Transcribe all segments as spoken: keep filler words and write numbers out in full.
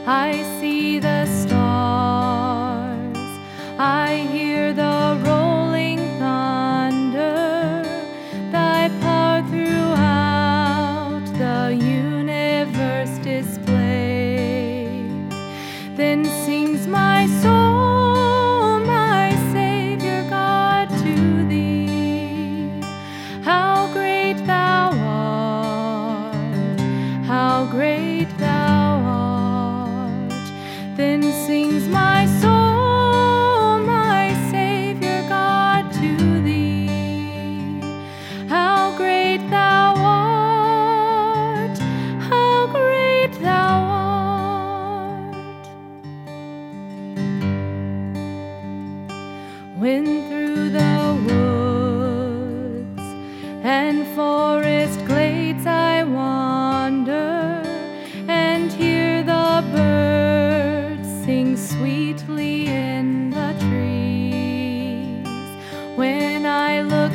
I see the stars, I hear the rolling thunder, thy power throughout the universe displayed. Then sings my soul, my Savior God, to thee. How great thou art, how great thou art. Then sings my soul, my Savior God, to thee. How great thou art, how great thou art. When through the woods and forest glades I wander and hear the birds sing sweetly in the trees, when I look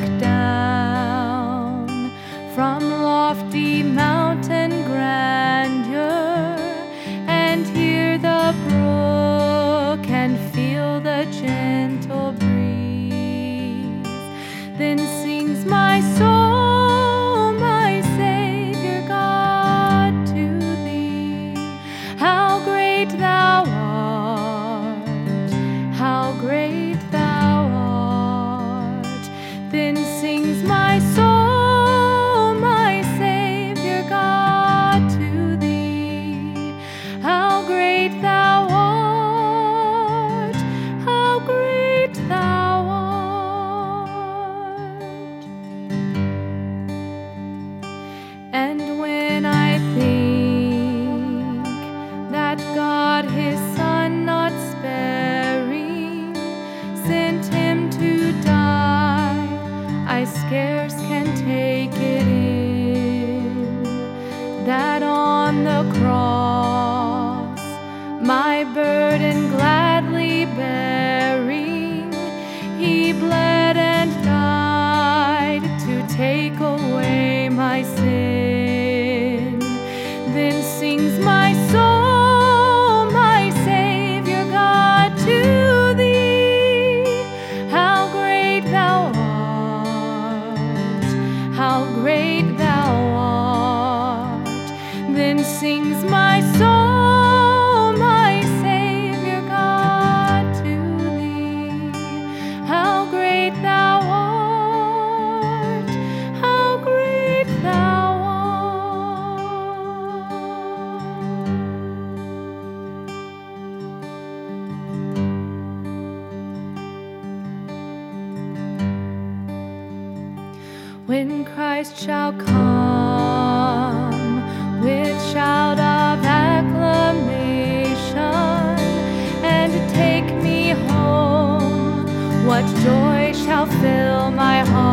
down from lofty mountain grandeur and hear the brook and feel the gentle breeze, then sings my soul, my Savior God, to thee. How great thou art, how great thou art. Then sings my soul, my Savior God, to thee. How great thou art, how great thou art. And when I think that God his Son not sparing sent him to die, I scarce can take it in, that on the cross my burden gladly bearing, he bled and died to take away my sin. Then sings my soul, my Savior God, to thee. How great thou art, how great thou art. Then sings my soul, my Savior God, to thee. How great thou art, how great thou when Christ shall come with shout of acclamation and take me home, what joy shall fill my heart.